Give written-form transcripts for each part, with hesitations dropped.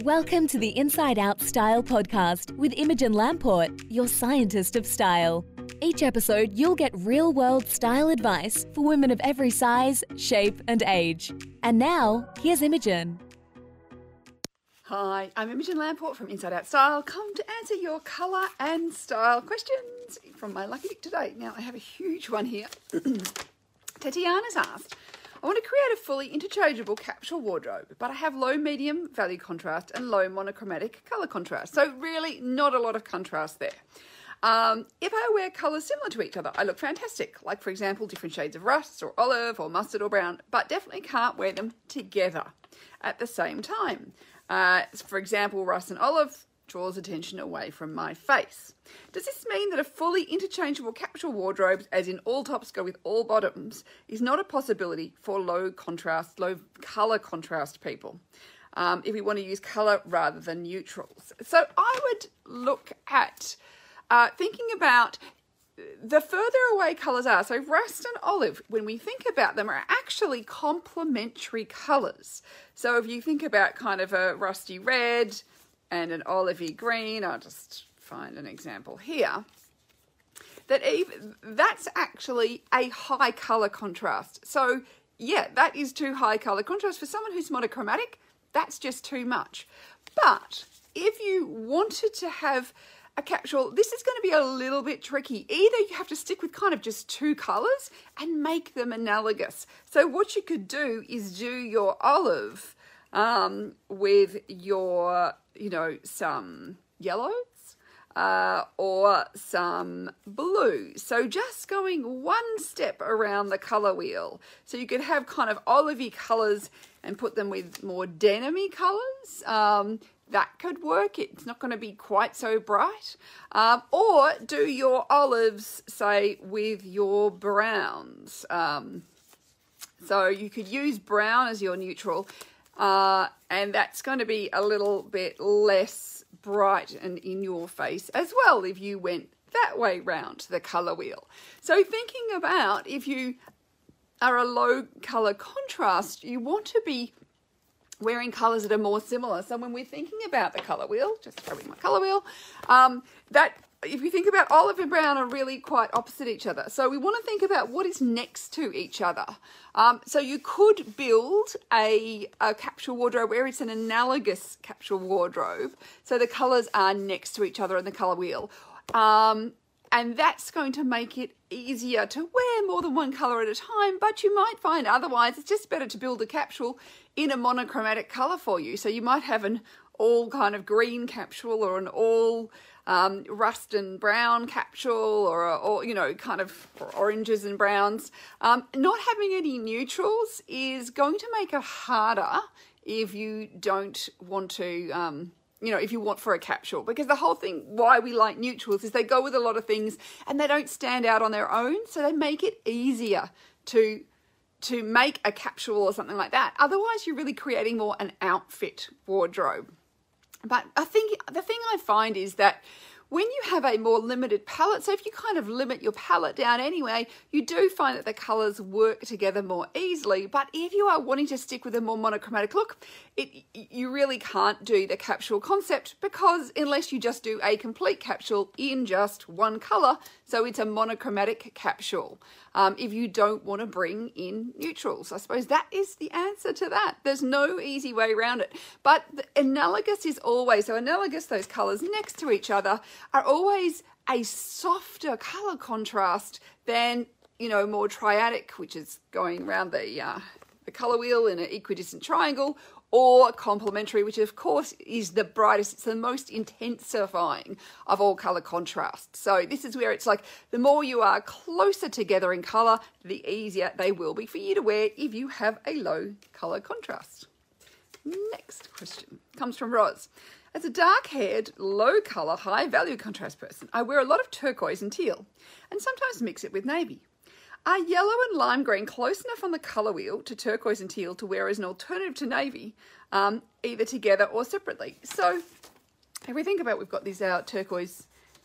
Welcome to the Inside Out Style podcast with Imogen Lamport, your scientist of style. Each episode, you'll get real-world style advice for women of every size, shape, and age. And now, here's Imogen. Hi, I'm Imogen Lamport from Inside Out Style, come to answer your colour and style questions from my lucky pick today. Now, I have a huge one here. Tatiana's asked, I want to create a fully interchangeable capsule wardrobe, but I have low medium value contrast and low monochromatic colour contrast. So really not a lot of contrast there. If I wear colours similar to each other, I look fantastic. Like, for example, different shades of rust or olive or mustard or brown, but definitely can't wear them together at the same time. For example, rust and olive draws attention away from my face. Does this mean that a fully interchangeable capsule wardrobe, as in all tops go with all bottoms, is not a possibility for low colour contrast people? If we want to use colour rather than neutrals. So I would look at thinking about the further away colours are. So rust and olive, when we think about them, are actually complementary colours. So if you think about kind of a rusty red and an olivey green, I'll just find an example here, that's actually a high colour contrast. So yeah, that is too high colour contrast. For someone who's monochromatic, that's just too much. But if you wanted to have a capsule, this is going to be a little bit tricky. Either you have to stick with kind of just two colours and make them analogous. So what you could do is do your olive with your, some yellows or some blue. So just going one step around the colour wheel. So you could have kind of olivey colours and put them with more denim-y colours. That could work. It's not going to be quite so bright. Or do your olives, say, with your browns. So you could use brown as your neutral, and that's going to be a little bit less bright and in your face as well if you went that way round the colour wheel. So thinking about if you are a low colour contrast, you want to be wearing colours that are more similar. So when we're thinking about the colour wheel, just grabbing my colour wheel, that if you think about olive and brown are really quite opposite each other. So we want to think about what is next to each other. So you could build a capsule wardrobe where it's an analogous capsule wardrobe. So the colours are next to each other in the colour wheel. And that's going to make it easier to wear more than one colour at a time, but you might find otherwise it's just better to build a capsule in a monochromatic colour for you. So you might have an all kind of green capsule or an all rust and brown capsule or kind of oranges and browns. Not having any neutrals is going to make it harder if you don't want to if you want for a capsule, because the whole thing why we like neutrals is they go with a lot of things and they don't stand out on their own, so they make it easier to make a capsule or something like that. Otherwise, you're really creating more an outfit wardrobe. But I think the thing I find is that when you have a more limited palette, so if you kind of limit your palette down anyway, you do find that the colours work together more easily. But if you are wanting to stick with a more monochromatic look, you really can't do the capsule concept, because unless you just do a complete capsule in just one colour, so it's a monochromatic capsule. If you don't want to bring in neutrals, I suppose that is the answer to that. There's no easy way around it. But analogous is always, so analogous, those colours next to each other, are always a softer colour contrast than, more triadic, which is going around the colour wheel in an equidistant triangle, or complementary, which of course is the brightest, it's the most intensifying of all colour contrasts. So this is where it's like the more you are closer together in colour, the easier they will be for you to wear if you have a low colour contrast. Next question comes from Roz. As a dark-haired, low-colour, high-value contrast person, I wear a lot of turquoise and teal, and sometimes mix it with navy. Are yellow and lime green close enough on the colour wheel to turquoise and teal to wear as an alternative to navy, either together or separately? So if we think about, we've got these turquoise,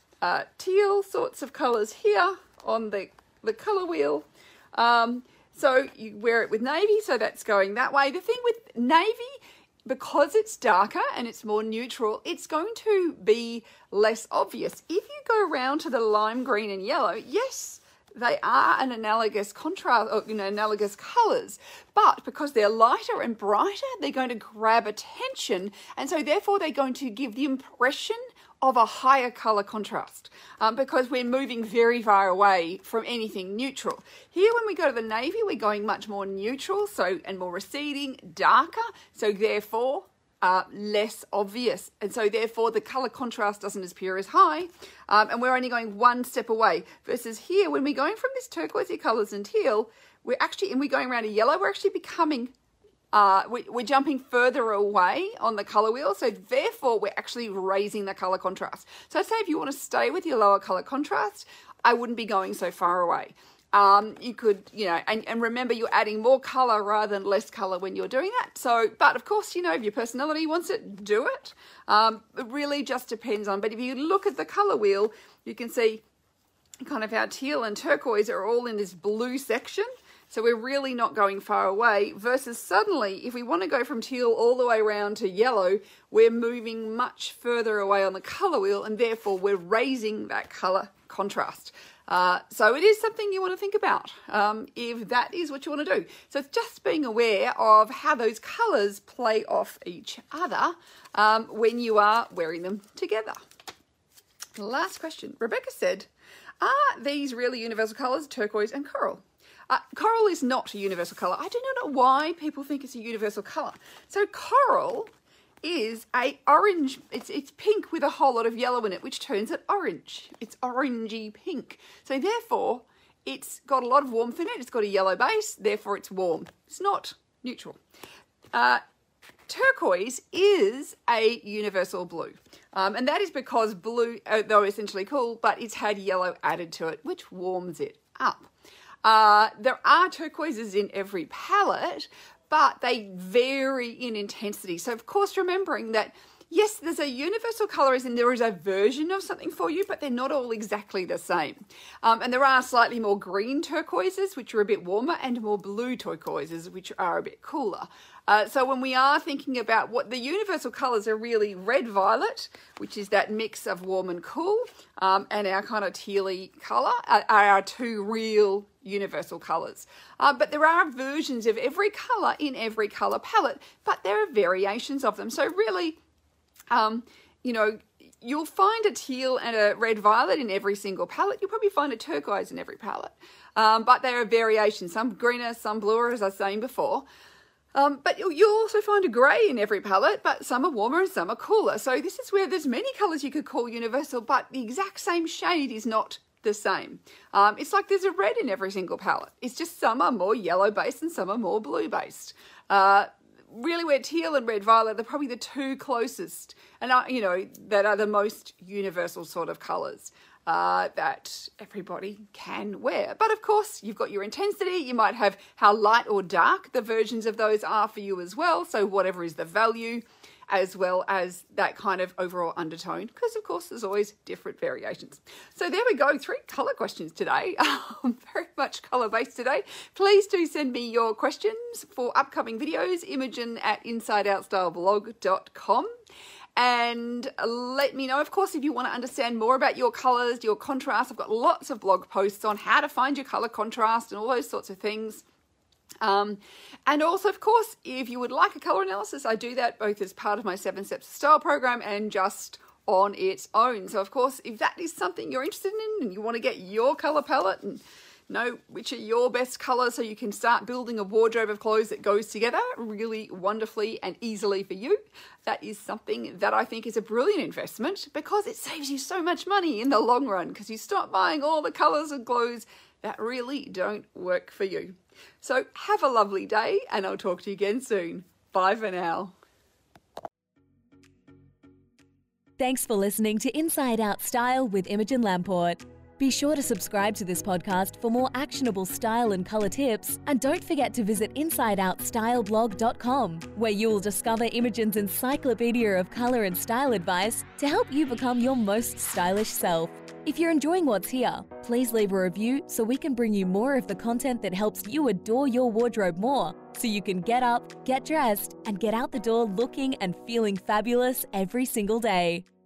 teal sorts of colours here on the colour wheel. So you wear it with navy, so that's going that way. The thing with navy because it's darker and it's more neutral, it's going to be less obvious. If you go around to the lime green and yellow, yes, they are an analogous contrast, or, analogous colours, but because they're lighter and brighter, they're going to grab attention, and so therefore they're going to give the impression of a higher colour contrast, because we're moving very far away from anything neutral. Here, when we go to the navy, we're going much more neutral, and more receding, darker, so therefore less obvious, and so therefore the colour contrast doesn't appear as high, and we're only going one step away. Versus here, when we're going from this turquoisey colours and teal, we're going around a yellow, we're actually becoming we're jumping further away on the colour wheel, so therefore we're actually raising the colour contrast. So I'd say if you want to stay with your lower colour contrast, I wouldn't be going so far away. You could, and remember, you're adding more colour rather than less colour when you're doing that. So, but of course, if your personality wants it, do it. It really just depends on, but if you look at the colour wheel, you can see kind of how teal and turquoise are all in this blue section. So we're really not going far away, versus suddenly, if we want to go from teal all the way around to yellow, we're moving much further away on the colour wheel, and therefore we're raising that colour contrast. So it is something you want to think about if that is what you want to do. So it's just being aware of how those colours play off each other when you are wearing them together. Last question. Rebecca said, are these really universal colours, turquoise and coral? Coral is not a universal colour. I do not know why people think it's a universal colour. So coral is a orange, it's pink with a whole lot of yellow in it, which turns it orange. It's orangey pink. So therefore, it's got a lot of warmth in it. It's got a yellow base, therefore it's warm. It's not neutral. Turquoise is a universal blue. And that is because blue, though essentially cool, but it's had yellow added to it, which warms it up. There are turquoises in every palette, but they vary in intensity. So, of course, remembering that, yes, there's a universal colour, as in there is a version of something for you, but they're not all exactly the same. And there are slightly more green turquoises, which are a bit warmer, and more blue turquoises, which are a bit cooler. So when we are thinking about what the universal colours are, really red-violet, which is that mix of warm and cool, and our kind of tealy colour are our two real universal colours. But there are versions of every colour in every colour palette, but there are variations of them. So really, you'll find a teal and a red-violet in every single palette. You'll probably find a turquoise in every palette. But there are variations, some greener, some bluer, as I was saying before. But you'll also find a grey in every palette, but some are warmer and some are cooler. So this is where there's many colours you could call universal, but the exact same shade is not the same. It's like there's a red in every single palette. It's just some are more yellow based and some are more blue based. Really, where teal and red violet are probably the two closest, and that are the most universal sort of colours that everybody can wear. But of course, you've got your intensity. You might have how light or dark the versions of those are for you as well. So whatever is the value, as well as that kind of overall undertone, because of course there's always different variations. So there we go, 3 colour questions today, very much colour based today. Please do send me your questions for upcoming videos, imogen@insideoutstyleblog.com. And let me know, of course, if you want to understand more about your colours, your contrast. I've got lots of blog posts on how to find your colour contrast and all those sorts of things. And also, of course, if you would like a colour analysis, I do that both as part of my 7 Steps to Style program and just on its own. So, of course, if that is something you're interested in and you want to get your colour palette and know which are your best colours so you can start building a wardrobe of clothes that goes together really wonderfully and easily for you, that is something that I think is a brilliant investment, because it saves you so much money in the long run, because you stop buying all the colours and clothes that really don't work for you. So have a lovely day, and I'll talk to you again soon. Bye for now. Thanks for listening to Inside Out Style with Imogen Lamport. Be sure to subscribe to this podcast for more actionable style and colour tips, and don't forget to visit InsideOutStyleBlog.com, where you will discover Imogen's encyclopedia of colour and style advice to help you become your most stylish self. If you're enjoying what's here, please leave a review so we can bring you more of the content that helps you adore your wardrobe more, so you can get up, get dressed, and get out the door looking and feeling fabulous every single day.